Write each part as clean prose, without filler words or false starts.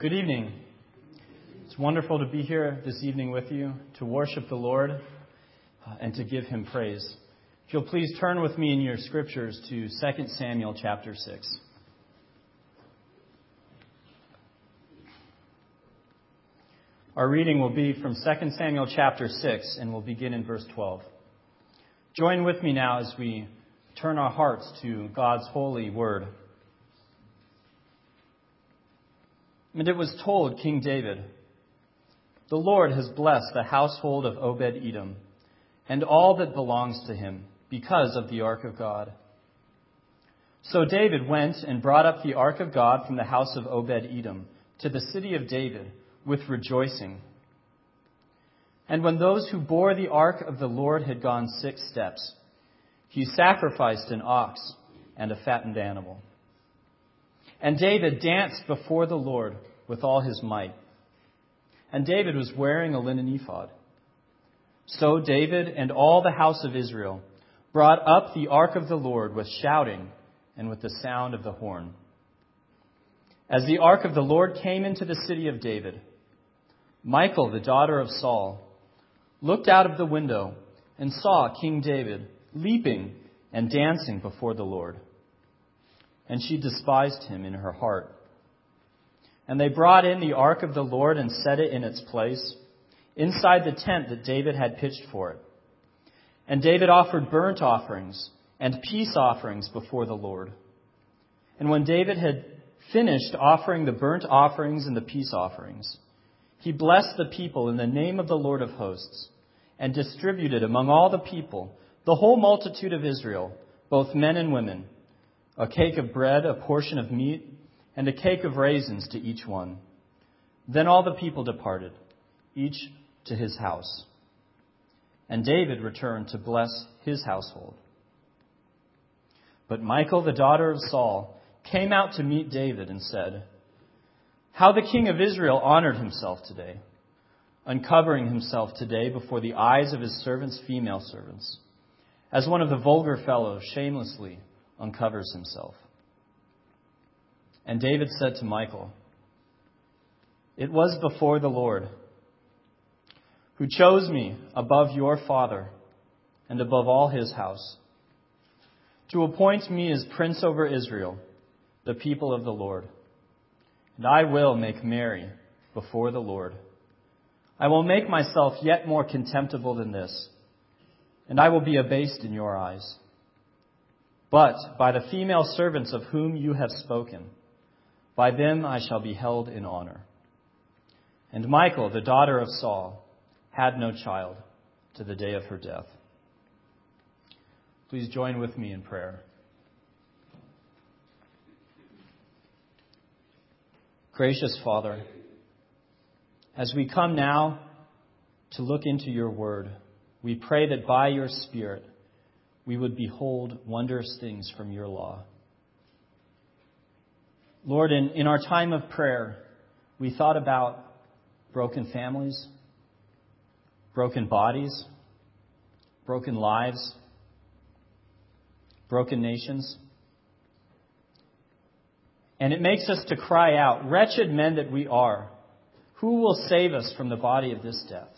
Good evening. It's wonderful to be here this evening with you to worship the Lord and to give Him praise. If you'll please turn with me in your scriptures to 2 Samuel chapter 6. Our reading will be from 2 Samuel chapter 6, and we'll begin in verse 12. Join with me now as we turn our hearts to God's holy word. And it was told King David, "The Lord has blessed the household of Obed-Edom and all that belongs to him because of the ark of God." So David went and brought up the ark of God from the house of Obed-Edom to the city of David with rejoicing. And when those who bore the ark of the Lord had gone 6 steps, he sacrificed an ox and a fattened animal. And David danced before the Lord with all his might. And David was wearing a linen ephod. So David and all the house of Israel brought up the ark of the Lord with shouting and with the sound of the horn. As the ark of the Lord came into the city of David, Michal, the daughter of Saul, looked out of the window and saw King David leaping and dancing before the Lord. And she despised him in her heart. And they brought in the ark of the Lord and set it in its place, inside the tent that David had pitched for it. And David offered burnt offerings and peace offerings before the Lord. And when David had finished offering the burnt offerings and the peace offerings, he blessed the people in the name of the Lord of hosts, and distributed among all the people, the whole multitude of Israel, both men and women, a cake of bread, a portion of meat, and a cake of raisins to each one. Then all the people departed, each to his house. And David returned to bless his household. But Michal, the daughter of Saul, came out to meet David and said, "How the king of Israel honored himself today, uncovering himself today before the eyes of his servants' female servants, as one of the vulgar fellows shamelessly uncovers himself." And David said to Michal, "It was before the Lord, who chose me above your father and above all his house, to appoint me as prince over Israel, the people of the Lord. And I will make merry before the Lord. I will make myself yet more contemptible than this, and I will be abased in your eyes. But by the female servants of whom you have spoken, by them I shall be held in honor." And Michal, the daughter of Saul, had no child to the day of her death. Please join with me in prayer. Gracious Father, as we come now to look into your word, we pray that by your Spirit we would behold wondrous things from your law. Lord, in our time of prayer, we thought about broken families, broken bodies, broken lives, broken nations. And it makes us to cry out, "Wretched men that we are, who will save us from the body of this death?"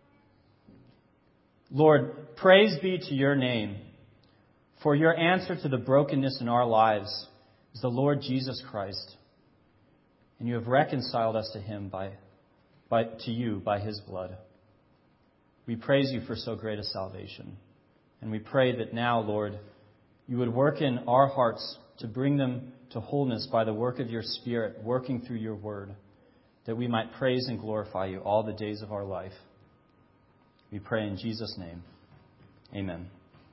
Lord, praise be to your name, for your answer to the brokenness in our lives is the Lord Jesus Christ, and you have reconciled us to him to you by his blood. We praise you for so great a salvation, and we pray that now, Lord, you would work in our hearts to bring them to wholeness by the work of your Spirit, working through your word, that we might praise and glorify you all the days of our life. We pray in Jesus' name. Amen.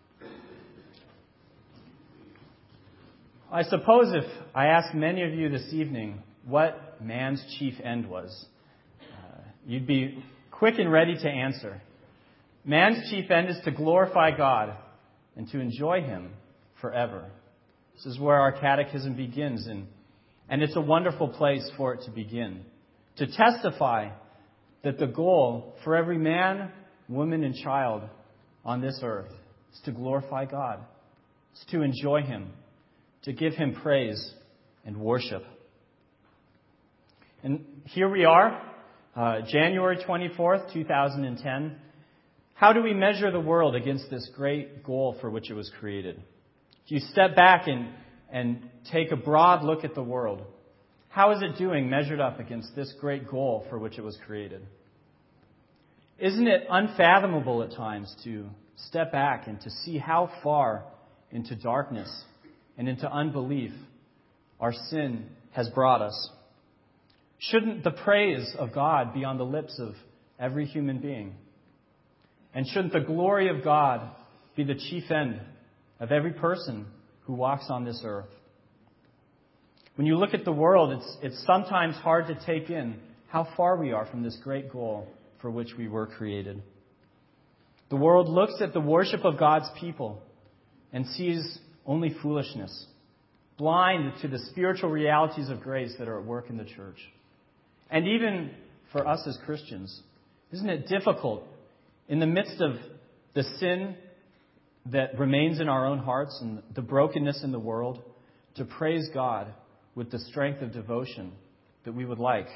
I suppose if I asked many of you this evening what man's chief end was, you'd be quick and ready to answer. Man's chief end is to glorify God and to enjoy him forever. This is where our catechism begins, and it's a wonderful place for it to begin. To testify that the goal for every man, woman, and child on this earth is to glorify God. It's to enjoy him, to give him praise and worship. And here we are, January 24th, 2010. How do we measure the world against this great goal for which it was created? If you step back and take a broad look at the world, how is it doing measured up against this great goal for which it was created? Isn't it unfathomable at times to step back and to see how far into darkness and into unbelief our sin has brought us? Shouldn't the praise of God be on the lips of every human being? And shouldn't the glory of God be the chief end of every person who walks on this earth? When you look at the world, it's sometimes hard to take in how far we are from this great goal for which we were created. The world looks at the worship of God's people and sees only foolishness, blind to the spiritual realities of grace that are at work in the church. And even for us as Christians, isn't it difficult in the midst of the sin that remains in our own hearts and the brokenness in the world to praise God with the strength of devotion that we would like?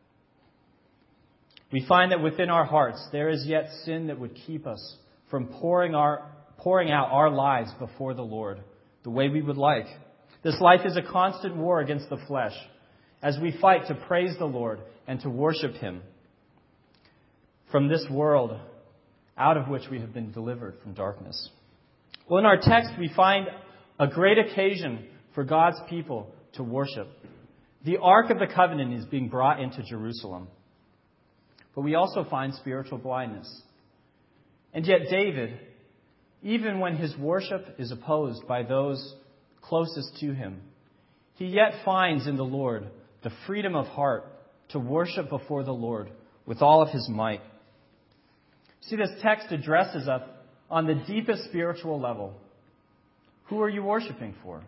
We find that within our hearts there is yet sin that would keep us from pouring out our lives before the Lord the way we would like. This life is a constant war against the flesh as we fight to praise the Lord and to worship Him from this world out of which we have been delivered from darkness. Well, in our text, we find a great occasion for God's people to worship. The Ark of the Covenant is being brought into Jerusalem. But we also find spiritual blindness. And yet David, even when his worship is opposed by those closest to him, he yet finds in the Lord the freedom of heart to worship before the Lord with all of his might. See, this text addresses us on the deepest spiritual level. Who are you worshiping for?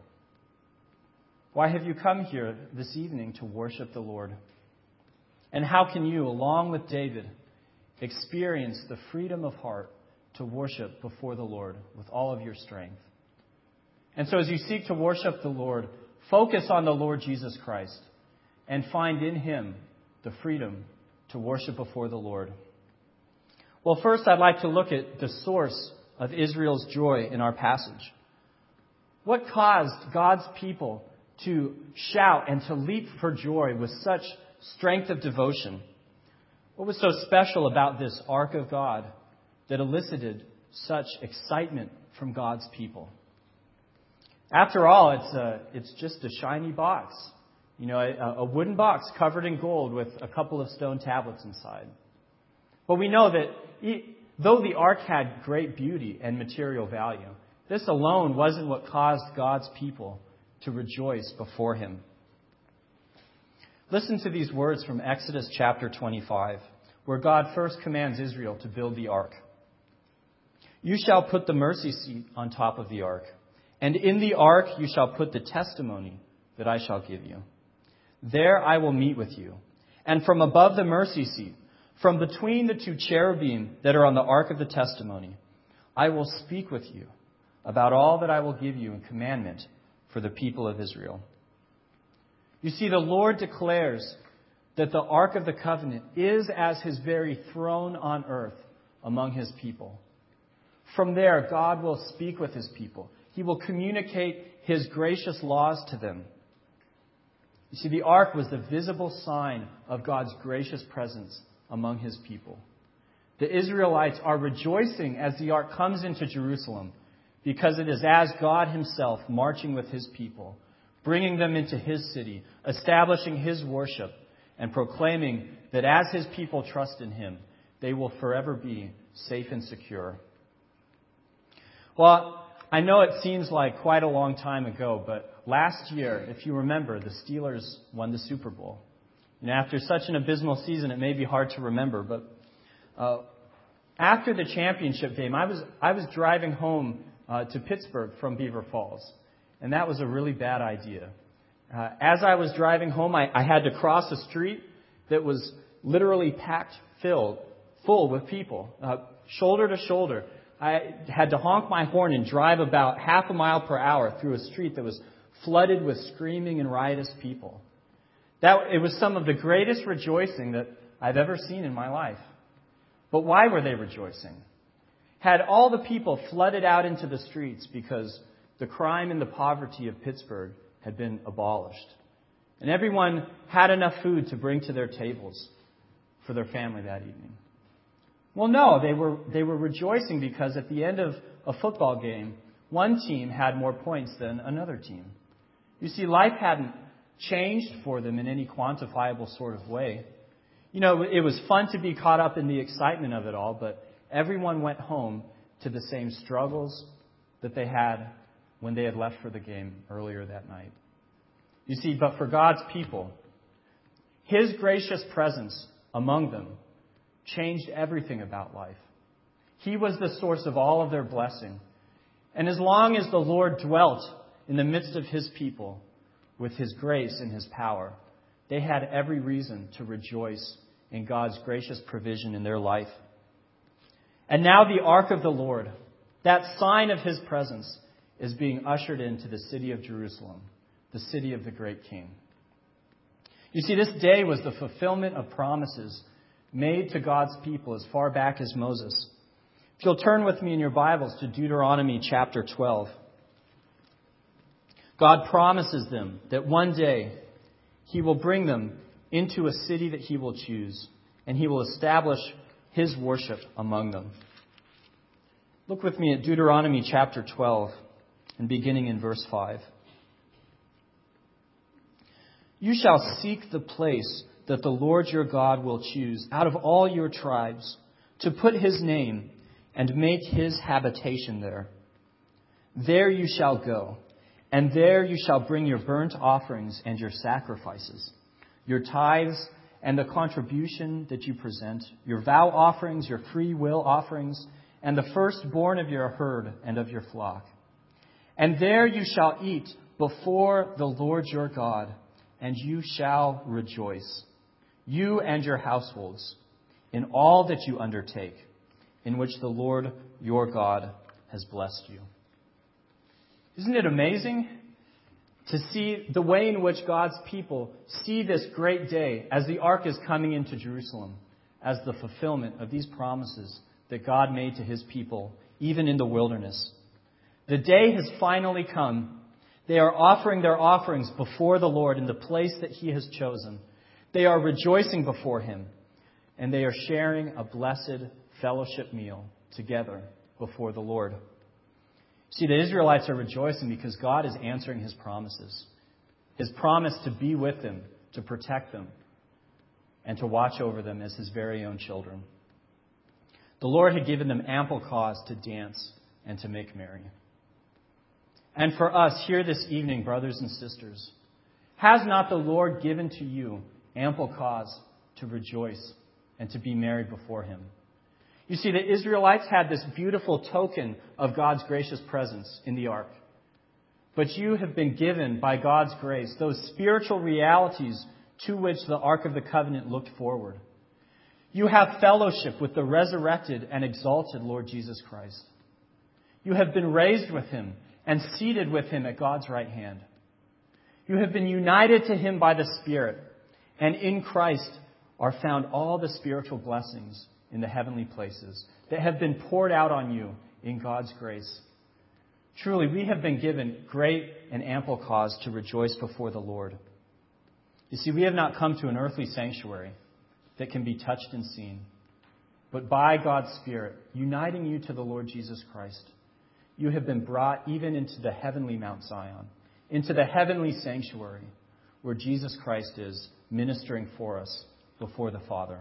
Why have you come here this evening to worship the Lord? And how can you, along with David, experience the freedom of heart to worship before the Lord with all of your strength? And so as you seek to worship the Lord, focus on the Lord Jesus Christ and find in Him the freedom to worship before the Lord. Well, first I'd like to look at the source of Israel's joy in our passage. What caused God's people to shout and to leap for joy with such strength of devotion? What was so special about this Ark of God that elicited such excitement from God's people? After all, it's just a shiny box. A wooden box covered in gold with a couple of stone tablets inside. But we know that though the Ark had great beauty and material value, this alone wasn't what caused God's people to rejoice before Him. Listen to these words from Exodus chapter 25, where God first commands Israel to build the ark. You shall put the mercy seat on top of the ark, and in the ark you shall put the testimony that I shall give you. There I will meet with you, and from above the mercy seat, from between the two cherubim that are on the ark of the testimony, I will speak with you about all that I will give you in commandment for the people of Israel. You see, the Lord declares that the Ark of the Covenant is as His very throne on earth among His people. From there, God will speak with His people. He will communicate His gracious laws to them. You see, the Ark was the visible sign of God's gracious presence among His people. The Israelites are rejoicing as the Ark comes into Jerusalem because it is as God Himself marching with His people, bringing them into His city, establishing His worship, and proclaiming that as His people trust in Him, they will forever be safe and secure. Well, I know it seems like quite a long time ago, but last year, if you remember, the Steelers won the Super Bowl. And after such an abysmal season, it may be hard to remember, but after the championship game, I was driving home to Pittsburgh from Beaver Falls. And that was a really bad idea. As I was driving home, I had to cross a street that was literally packed full with people, shoulder to shoulder. I had to honk my horn and drive about half a mile per hour through a street that was flooded with screaming and riotous people. It was some of the greatest rejoicing that I've ever seen in my life. But why were they rejoicing? Had all the people flooded out into the streets because the crime and the poverty of Pittsburgh had been abolished, and everyone had enough food to bring to their tables for their family that evening? Well, no, they were rejoicing because at the end of a football game, one team had more points than another team. You see, life hadn't changed for them in any quantifiable sort of way. It was fun to be caught up in the excitement of it all, but everyone went home to the same struggles that they had when they had left for the game earlier that night. You see, but for God's people, His gracious presence among them changed everything about life. He was the source of all of their blessing. And as long as the Lord dwelt in the midst of His people with His grace and His power, they had every reason to rejoice in God's gracious provision in their life. And now the ark of the Lord, that sign of His presence, is being ushered into the city of Jerusalem, the city of the great King. You see, this day was the fulfillment of promises made to God's people as far back as Moses. If you'll turn with me in your Bibles to Deuteronomy chapter 12. God promises them that one day He will bring them into a city that He will choose, and He will establish His worship among them. Look with me at Deuteronomy chapter 12 and beginning in verse 5. You shall seek the place that the Lord your God will choose out of all your tribes to put His name and make His habitation there. There you shall go, and there you shall bring your burnt offerings and your sacrifices, your tithes and the contribution that you present, your vow offerings, your free will offerings, and the firstborn of your herd and of your flock. And there you shall eat before the Lord your God, and you shall rejoice, you and your households, in all that you undertake, in which the Lord your God has blessed you. Isn't it amazing to see the way in which God's people see this great day as the ark is coming into Jerusalem as the fulfillment of these promises that God made to His people, even in the wilderness? The day has finally come. They are offering their offerings before the Lord in the place that He has chosen. They are rejoicing before Him, and they are sharing a blessed fellowship meal together before the Lord. See, the Israelites are rejoicing because God is answering His promises. His promise to be with them, to protect them, and to watch over them as His very own children. The Lord had given them ample cause to dance and to make merry. And for us here this evening, brothers and sisters, has not the Lord given to you ample cause to rejoice and to be merry before Him? You see, the Israelites had this beautiful token of God's gracious presence in the ark. But you have been given, by God's grace, those spiritual realities to which the Ark of the Covenant looked forward. You have fellowship with the resurrected and exalted Lord Jesus Christ. You have been raised with Him and seated with Him at God's right hand. You have been united to Him by the Spirit, and in Christ are found all the spiritual blessings in the heavenly places that have been poured out on you in God's grace. Truly, we have been given great and ample cause to rejoice before the Lord. You see, we have not come to an earthly sanctuary that can be touched and seen, but by God's Spirit, uniting you to the Lord Jesus Christ, you have been brought even into the heavenly Mount Zion, into the heavenly sanctuary where Jesus Christ is ministering for us before the Father.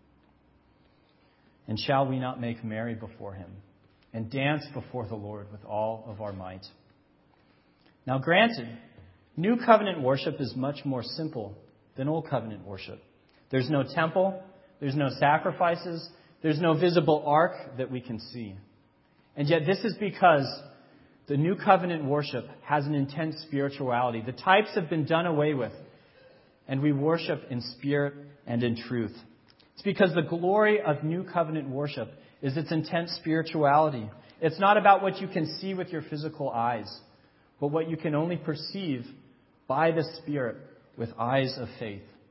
And shall we not make merry before Him and dance before the Lord with all of our might? Now granted, New Covenant worship is much more simple than Old Covenant worship. There's no temple, there's no sacrifices, there's no visible ark that we can see. And yet this is because the New Covenant worship has an intense spirituality. The types have been done away with, and we worship in spirit and in truth. It's because the glory of New Covenant worship is its intense spirituality. It's not about what you can see with your physical eyes, but what you can only perceive by the Spirit with eyes of faith.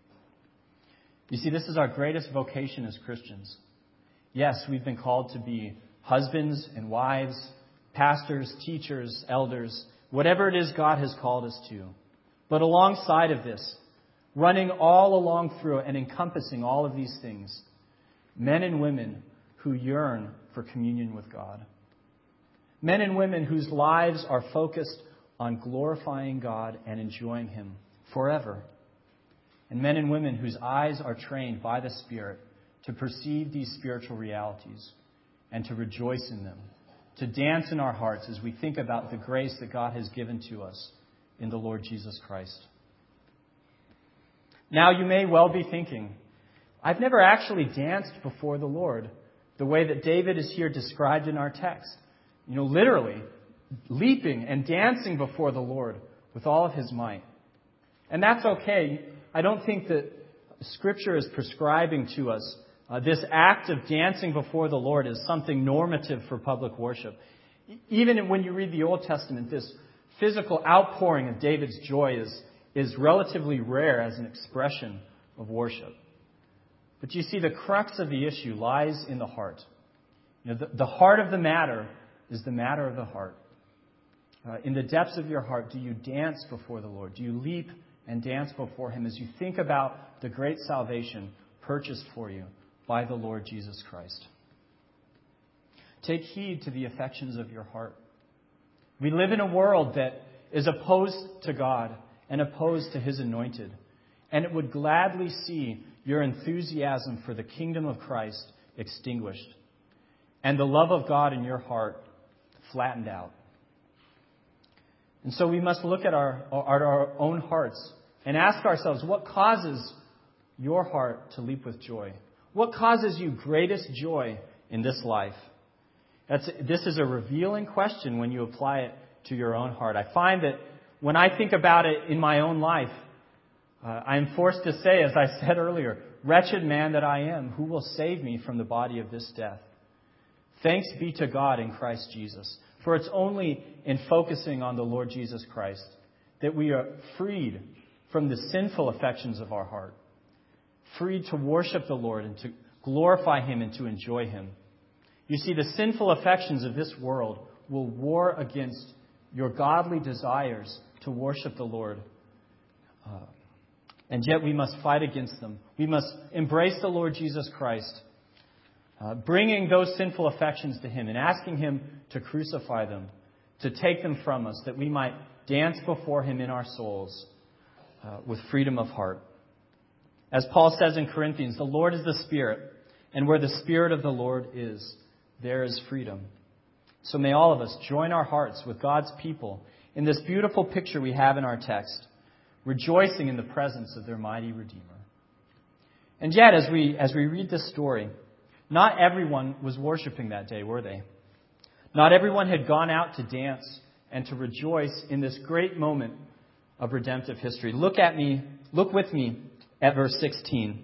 You see, this is our greatest vocation as Christians. Yes, we've been called to be husbands and wives, pastors, teachers, elders, whatever it is God has called us to. But alongside of this, running all along through it and encompassing all of these things, men and women who yearn for communion with God. Men and women whose lives are focused on glorifying God and enjoying Him forever. And men and women whose eyes are trained by the Spirit to perceive these spiritual realities and to rejoice in them, to dance in our hearts as we think about the grace that God has given to us in the Lord Jesus Christ. Now you may well be thinking, I've never actually danced before the Lord the way that David is here described in our text. Literally leaping and dancing before the Lord with all of his might. And that's okay. I don't think that Scripture is prescribing to us this act of dancing before the Lord is something normative for public worship. Even when you read the Old Testament, this physical outpouring of David's joy is relatively rare as an expression of worship. But you see, the crux of the issue lies in the heart. The heart of the matter is the matter of the heart. In the depths of your heart, do you dance before the Lord? Do you leap and dance before Him as you think about the great salvation purchased for you by the Lord Jesus Christ? Take heed to the affections of your heart. We live in a world that is opposed to God and opposed to His anointed. And it would gladly see your enthusiasm for the kingdom of Christ extinguished and the love of God in your heart flattened out. And so we must look at our own hearts and ask ourselves, what causes your heart to leap with joy? What causes you greatest joy in this life? This is a revealing question when you apply it to your own heart. I find that when I think about it in my own life, I am forced to say, as I said earlier, wretched man that I am, who will save me from the body of this death? Thanks be to God in Christ Jesus. For it's only in focusing on the Lord Jesus Christ that we are freed from the sinful affections of our heart, freed to worship the Lord and to glorify Him and to enjoy Him. You see, the sinful affections of this world will war against your godly desires to worship the Lord. And yet we must fight against them. We must embrace the Lord Jesus Christ, bringing those sinful affections to Him and asking Him to crucify them, to take them from us, that we might dance before Him in our souls with freedom of heart. As Paul says in Corinthians, the Lord is the Spirit, and where the Spirit of the Lord is, there is freedom. So may all of us join our hearts with God's people in this beautiful picture we have in our text, rejoicing in the presence of their mighty Redeemer. And yet, as we read this story, not everyone was worshiping that day, were they? Not everyone had gone out to dance and to rejoice in this great moment of redemptive history. Look with me at verse 16.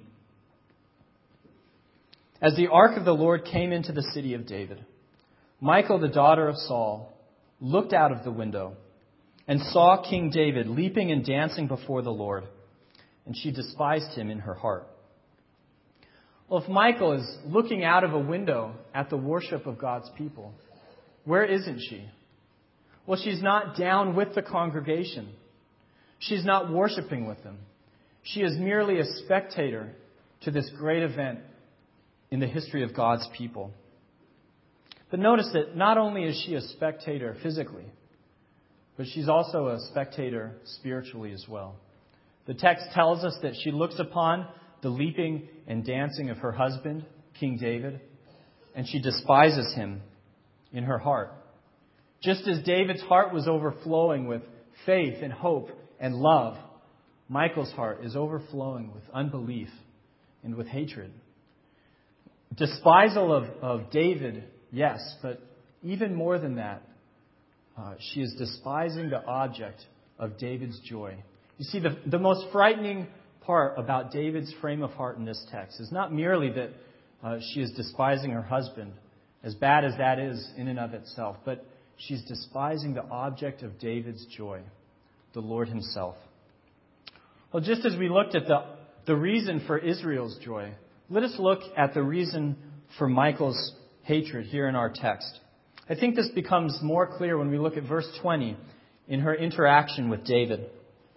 As the ark of the Lord came into the city of David, Michal, the daughter of Saul, looked out of the window and saw King David leaping and dancing before the Lord, and she despised him in her heart. Well, if Michal is looking out of a window at the worship of God's people, where isn't she? Well, she's not down with the congregation. She's not worshiping with them. She is merely a spectator to this great event in the history of God's people. But notice that not only is she a spectator physically, but she's also a spectator spiritually as well. The text tells us that she looks upon the leaping and dancing of her husband, King David, and she despises him in her heart. Just as David's heart was overflowing with faith and hope and love, Michal's heart is overflowing with unbelief and with hatred. Despisal of David, yes, but even more than that, she is despising the object of David's joy. You see, the most frightening part about David's frame of heart in this text is not merely that she is despising her husband, as bad as that is in and of itself, but she's despising the object of David's joy, the Lord Himself. Well, just as we looked at the reason for Israel's joy, let us look at the reason for Michal's hatred here in our text. I think this becomes more clear when we look at verse 20 in her interaction with David.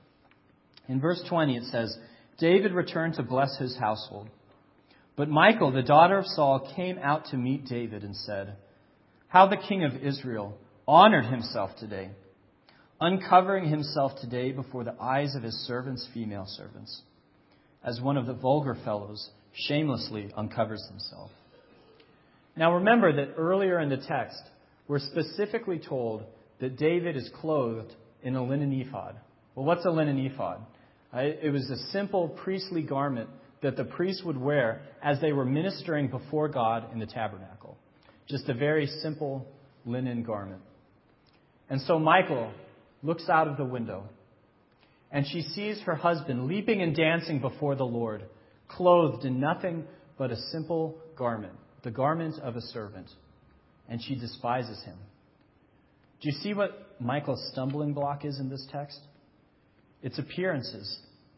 In verse 20 it says, David returned to bless his household. But Michal, the daughter of Saul, came out to meet David and said, How the king of Israel honored himself today, uncovering himself today before the eyes of his servants, female servants, as one of the vulgar fellows shamelessly uncovers himself. Now remember that earlier in the text, we're specifically told that David is clothed in a linen ephod. Well, what's a linen ephod? It was a simple priestly garment that the priests would wear as they were ministering before God in the tabernacle. Just a very simple linen garment. And so Michal looks out of the window, and she sees her husband leaping and dancing before the Lord, clothed in nothing but a simple garment, the garment of a servant. And she despises him. Do you see what Michal's stumbling block is in this text? It's appearances.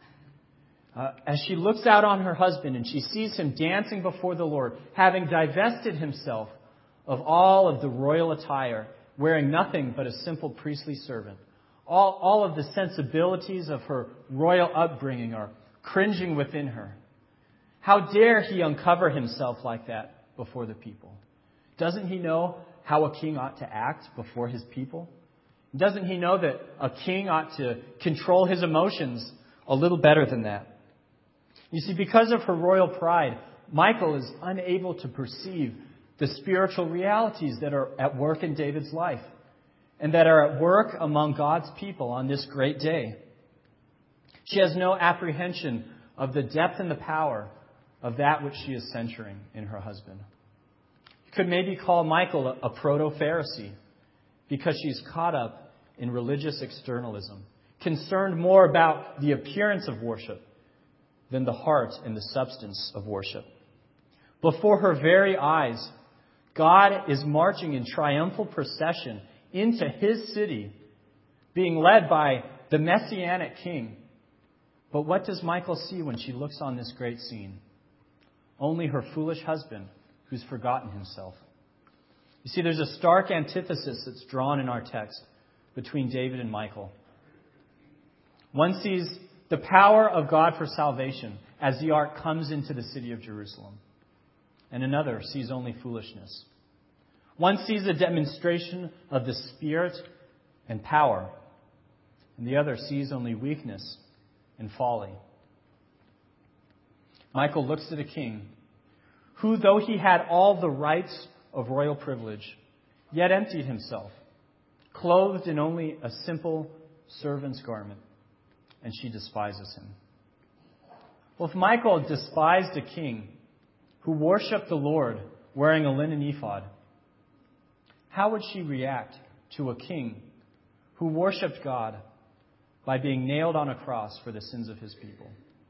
As she looks out on her husband and she sees him dancing before the Lord, having divested himself of all of the royal attire, wearing nothing but a simple priestly servant, all of the sensibilities of her royal upbringing are cringing within her. How dare he uncover himself like that before the people? Doesn't he know how a king ought to act before his people? Doesn't he know that a king ought to control his emotions a little better than that? You see, because of her royal pride, Michal is unable to perceive the spiritual realities that are at work in David's life and that are at work among God's people on this great day. She has no apprehension of the depth and the power of that which she is censuring in her husband. You could maybe call Michal a proto-Pharisee because she's caught up in religious externalism, concerned more about the appearance of worship than the heart and the substance of worship. Before her very eyes, God is marching in triumphal procession into his city, being led by the Messianic king. But what does Michal see when she looks on this great scene? Only her foolish husband who's forgotten himself. You see, there's a stark antithesis that's drawn in our text between David and Michal. One sees the power of God for salvation as the ark comes into the city of Jerusalem, and another sees only foolishness. One sees a demonstration of the Spirit and power, and the other sees only weakness and folly. Michal looks at a king who, though he had all the rights of royal privilege, yet emptied himself, clothed in only a simple servant's garment, and she despises him. Well, if Michal despised a king who worshipped the Lord wearing a linen ephod, how would she react to a king who worshipped God by being nailed on a cross for the sins of his people?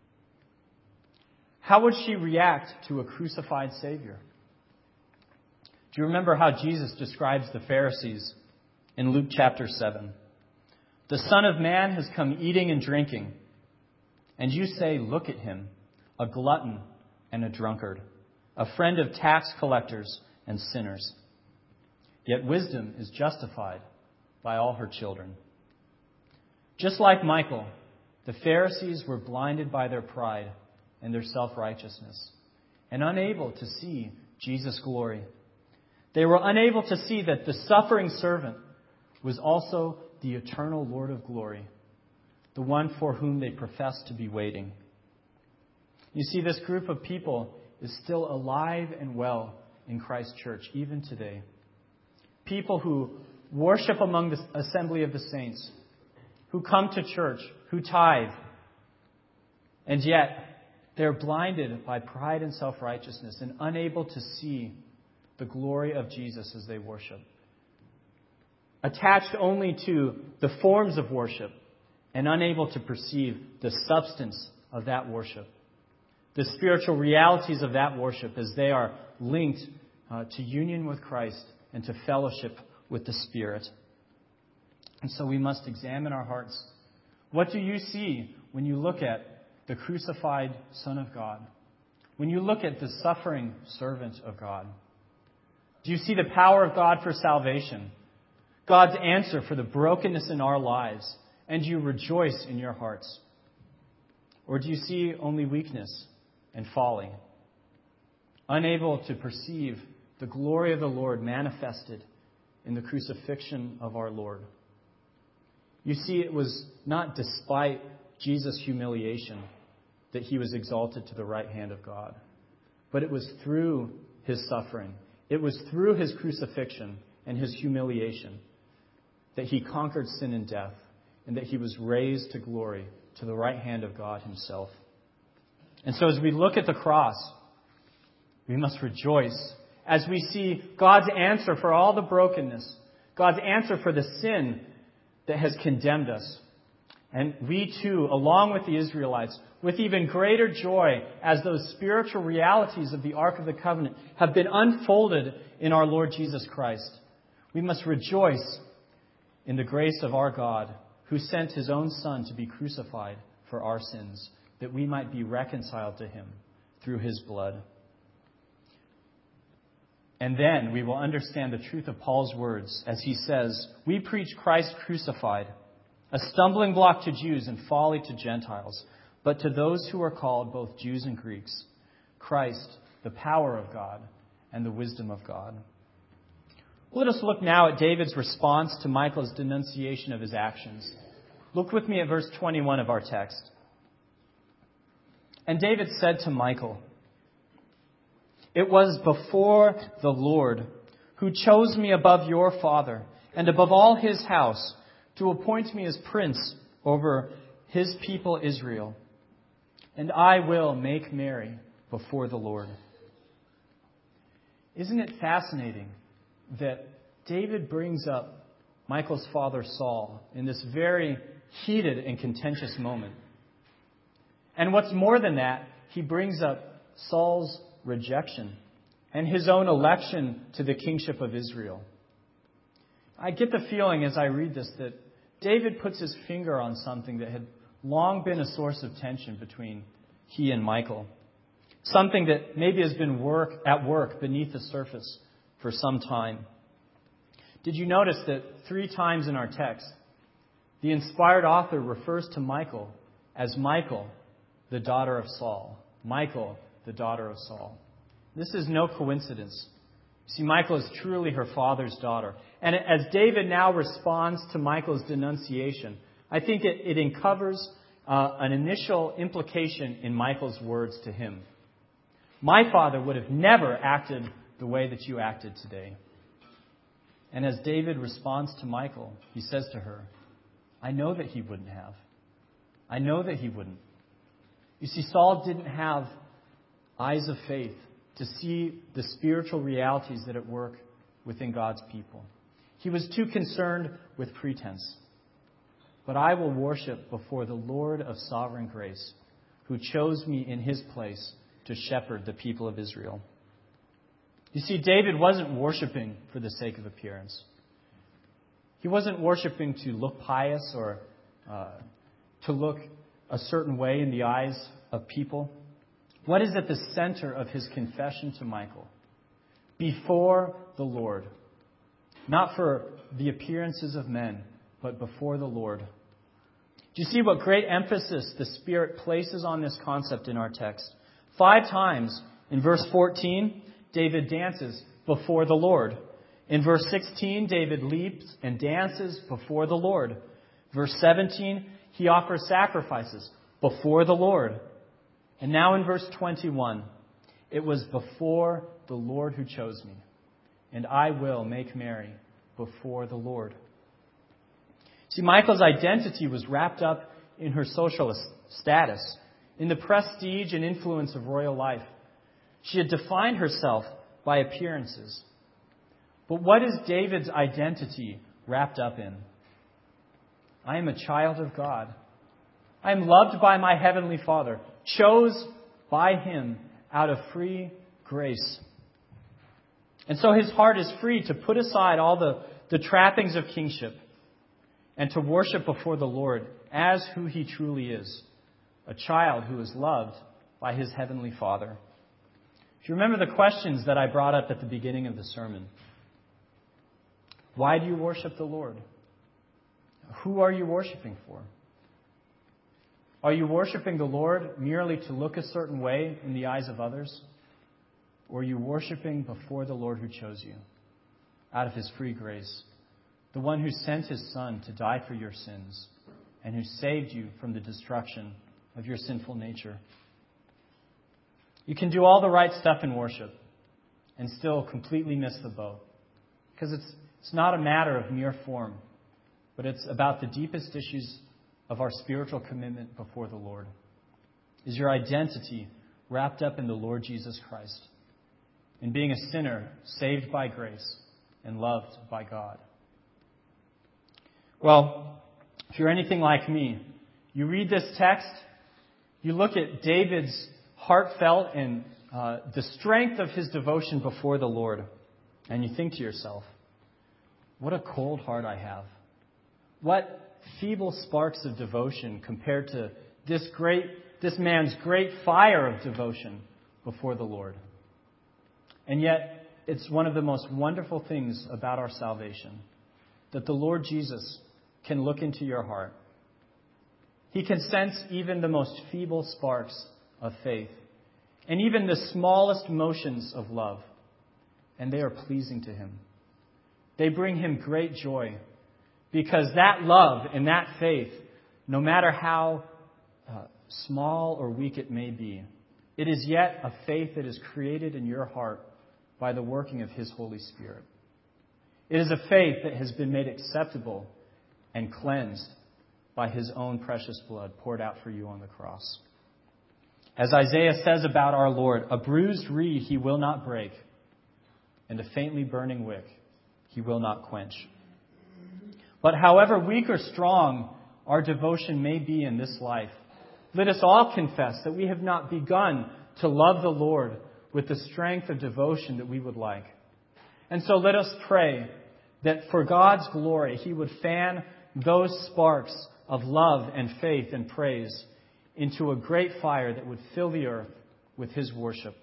How would she react to a crucified Savior? Do you remember how Jesus describes the Pharisees in Luke chapter 7? The Son of Man has come eating and drinking, and you say, look at him, a glutton and a drunkard, a friend of tax collectors and sinners. Yet wisdom is justified by all her children. Just like Michal, the Pharisees were blinded by their pride and their self-righteousness and unable to see Jesus' glory. They were unable to see that the suffering servant was also the eternal Lord of glory, the one for whom they professed to be waiting. You see, this group of people is still alive and well in Christ's church, even today. People who worship among the assembly of the saints, who come to church, who tithe, and yet they're blinded by pride and self-righteousness and unable to see the glory of Jesus as they worship. Attached only to the forms of worship and unable to perceive the substance of that worship, the spiritual realities of that worship as they are linked to union with Christ and to fellowship with the Spirit. And so we must examine our hearts. What do you see when you look at the crucified Son of God, when you look at the suffering servant of God, do you see the power of God for salvation, God's answer for the brokenness in our lives, and you rejoice in your hearts? Or do you see only weakness and folly, unable to perceive the glory of the Lord manifested in the crucifixion of our Lord? You see, it was not despite Jesus' humiliation that he was exalted to the right hand of God, but it was through his suffering. It was through his crucifixion and his humiliation that he conquered sin and death, and that he was raised to glory to the right hand of God himself. And so as we look at the cross, we must rejoice as we see God's answer for all the brokenness, God's answer for the sin that has condemned us. And we too, along with the Israelites, with even greater joy as those spiritual realities of the Ark of the Covenant have been unfolded in our Lord Jesus Christ, we must rejoice in the grace of our God, who sent his own Son to be crucified for our sins, that we might be reconciled to him through his blood. And then we will understand the truth of Paul's words as he says, "We preach Christ crucified, a stumbling block to Jews and folly to Gentiles, but to those who are called, both Jews and Greeks, Christ, the power of God and the wisdom of God." Let us look now at David's response to Michal's denunciation of his actions. Look with me at verse 21 of our text. "And David said to Michal, 'It was before the Lord who chose me above your father and above all his house to appoint me as prince over his people Israel. And I will make merry before the Lord.'" Isn't it fascinating that David brings up Michal's father Saul in this very heated and contentious moment? And what's more than that, he brings up Saul's rejection and his own election to the kingship of Israel. I get the feeling as I read this that David puts his finger on something that had long been a source of tension between he and Michal. Something that maybe has been at work beneath the surface for some time. Did you notice that 3 times in our text, the inspired author refers to Michal as Michal, the daughter of Saul. Michal, the daughter of Saul. This is no coincidence. See, Michal is truly her father's daughter. And as David now responds to Michal's denunciation, I think it uncovers an initial implication in Michal's words to him. "My father would have never acted the way that you acted today." And as David responds to Michal, he says to her, "I know that he wouldn't have. I know that he wouldn't." You see, Saul didn't have eyes of faith to see the spiritual realities that at work within God's people. He was too concerned with pretense. "But I will worship before the Lord of sovereign grace, who chose me in his place to shepherd the people of Israel." You see, David wasn't worshiping for the sake of appearance. He wasn't worshiping to look pious or to look a certain way in the eyes of people. What is at the center of his confession to Michal? Before the Lord. Not for the appearances of men, but before the Lord. Do you see what great emphasis the Spirit places on this concept in our text? 5 times in verse 14, David dances before the Lord. In verse 16, David leaps and dances before the Lord. Verse 17, he offers sacrifices before the Lord. And now in verse 21, "It was before the Lord who chose me, and I will make merry before the Lord." See, Michal's identity was wrapped up in her social status, in the prestige and influence of royal life. She had defined herself by appearances. But what is David's identity wrapped up in? "I am a child of God. I am loved by my heavenly Father, chose by him out of free grace." And so his heart is free to put aside all the trappings of kingship and to worship before the Lord as who he truly is, a child who is loved by his heavenly Father. If you remember the questions that I brought up at the beginning of the sermon, why do you worship the Lord? Who are you worshiping for? Are you worshiping the Lord merely to look a certain way in the eyes of others? Or are you worshiping before the Lord who chose you out of his free grace, the one who sent his Son to die for your sins and who saved you from the destruction of your sinful nature? You can do all the right stuff in worship and still completely miss the boat, because it's not a matter of mere form, but it's about the deepest issues of our spiritual commitment before the Lord. Is your identity wrapped up in the Lord Jesus Christ, in being a sinner saved by grace and loved by God? Well, if you're anything like me, you read this text, you look at David's heartfelt and the strength of his devotion before the Lord, and you think to yourself, what a cold heart I have. What feeble sparks of devotion compared to this man's great fire of devotion before the Lord. And yet, it's one of the most wonderful things about our salvation, that the Lord Jesus can look into your heart. He can sense even the most feeble sparks of faith and even the smallest motions of love, and they are pleasing to him. They bring him great joy, because that love and that faith, no matter how small or weak it may be, it is yet a faith that is created in your heart by the working of his Holy Spirit. It is a faith that has been made acceptable and cleansed by his own precious blood poured out for you on the cross. As Isaiah says about our Lord, a bruised reed he will not break, and a faintly burning wick he will not quench. But however weak or strong our devotion may be in this life, let us all confess that we have not begun to love the Lord with the strength of devotion that we would like. And so let us pray that for God's glory, he would fan those sparks of love and faith and praise into a great fire that would fill the earth with his worship.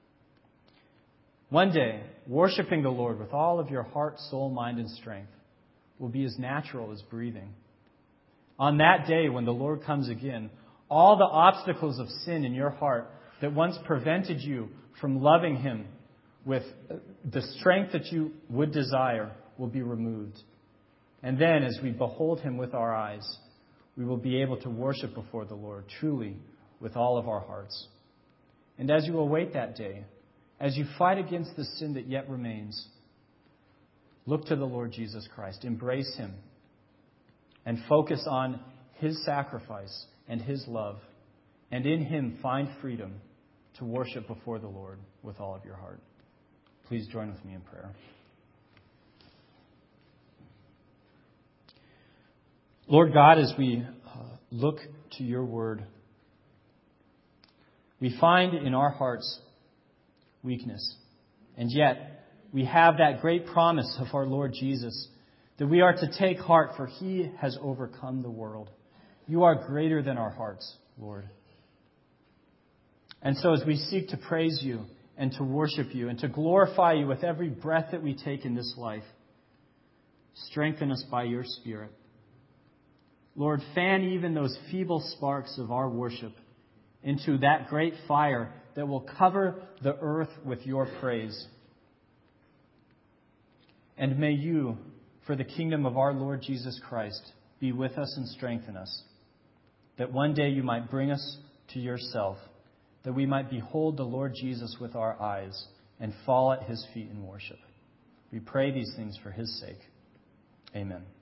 One day, worshiping the Lord with all of your heart, soul, mind, and strength will be as natural as breathing. On that day, when the Lord comes again, all the obstacles of sin in your heart that once prevented you from loving him with the strength that you would desire will be removed. And then, as we behold him with our eyes, we will be able to worship before the Lord truly with all of our hearts. And as you await that day, as you fight against the sin that yet remains, look to the Lord Jesus Christ, embrace him, and focus on his sacrifice and his love, and in him find freedom to worship before the Lord with all of your heart. Please join with me in prayer. Lord God, as we look to your word, we find in our hearts weakness. And yet, we have that great promise of our Lord Jesus that we are to take heart, for he has overcome the world. You are greater than our hearts, Lord. And so as we seek to praise you and to worship you and to glorify you with every breath that we take in this life, strengthen us by your Spirit. Lord, fan even those feeble sparks of our worship into that great fire that will cover the earth with your praise. And may you, for the kingdom of our Lord Jesus Christ, be with us and strengthen us, that one day you might bring us to yourself, that we might behold the Lord Jesus with our eyes and fall at his feet in worship. We pray these things for his sake. Amen.